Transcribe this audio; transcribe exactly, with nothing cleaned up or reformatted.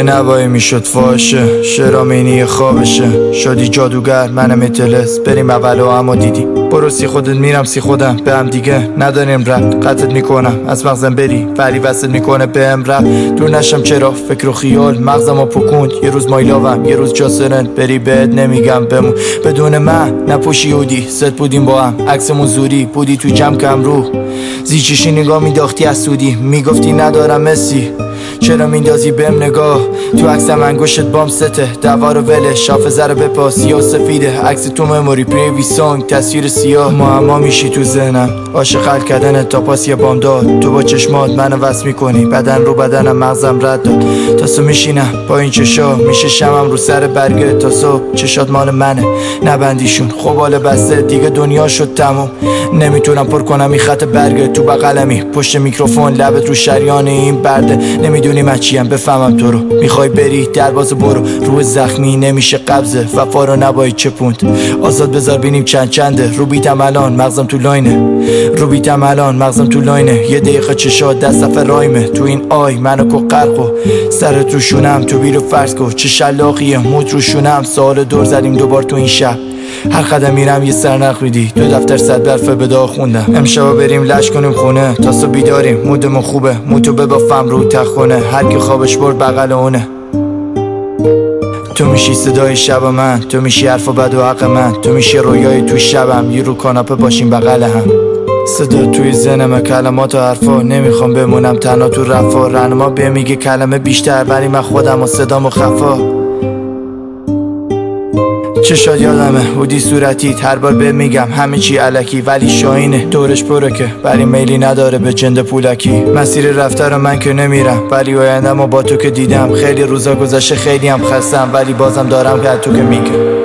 که نوایی میشد فاشه، شرامینی خوابشه، شدی جادوگر منم اتلس. بریم اول و اما دیدی برو سی خودت میرم سی خودم، به هم دیگه نداریم ربط. قطعت میکنم از مغزم بری ولی وصل میکنه به هم ربط. دور نشم چرا فکر و خیال مغزم رو پکوند، یه روز مایلاوم یه روز جاسرن. بری بهت نمیگم بمون بدون من نپوشی اودی، ست بودیم با هم عکسمون زوری بودی تو جمع کم رو زیچشی نگاه میداختی از سودی، میگفتی ندارم مسی چرا میندازی بهم نگاه. تو عکسم انگشت بام سته دوار و وله شافزه رو بپاس یا سفیده عکس تو مموری پریوی سانگ تصویر سیاه. معما میشی تو ذهنم عاشق حل کردن تا پاس یه بام داد. تو با چشمات منو وصل میکنی بدن رو بدنم مغزم رد داد. تاسو میشینم با این چشا میشه شمم رو سر برگه تا صبح. چشات مال منه نبندیشون خب حال بسته دیگه دنیا شد تموم. نمیتونم پر کنم این خط برگه تو بغلمی پشت میکروفون لبت رو شریان این برده. نمیدونی من چیم بفهمم تو رو میخوای بری در باز برو. روح زخمی نمیشه قبضه وفا رو نباید چپوند. آزاد بذار بینیم چند چنده رو بیتم الان مغزم تو لاینه رو بیتم الان مغزم تو لاینه. یه دقیقه چشات دست صفحه رایمه تو این آی منو کو قرقو سرت رو شونم تو بیرو فرض کو چه شلاقیه موت رو شونم. سوال دور زدیم دوبار تو این شب هر قدم میرم یه سرنخ میدی دو دفتر صد برفه به داغ خوندم. امشبا بریم لش کنیم خونه تا صبح بیداریم مودمون خوبه موتو ببافم رو تخونه هر کی خوابش برد بغل اونه. تو میشی صدای شب من تو میشی حرف و بد و حق من تو میشی رویای تو شبم یه رو کاناپه باشیم بغل هم. صدا توی ذهنم کلمات و حرفا نمیخوام بمونم تنها تو رفا. رنما به میگه کلمه بیشتر ولی من خودم و صدام و خفا. چشات یادمه هودی صورتیت هر بار به میگم همه چی علکی ولی شاینه دورش پره که ولی میلی نداره به جند پولکی. مسیر رفته رو من که نمیرم ولی آیندم و با تو که دیدم. خیلی روزا گذشته خیلی هم خستم ولی بازم دارم که تو که میگه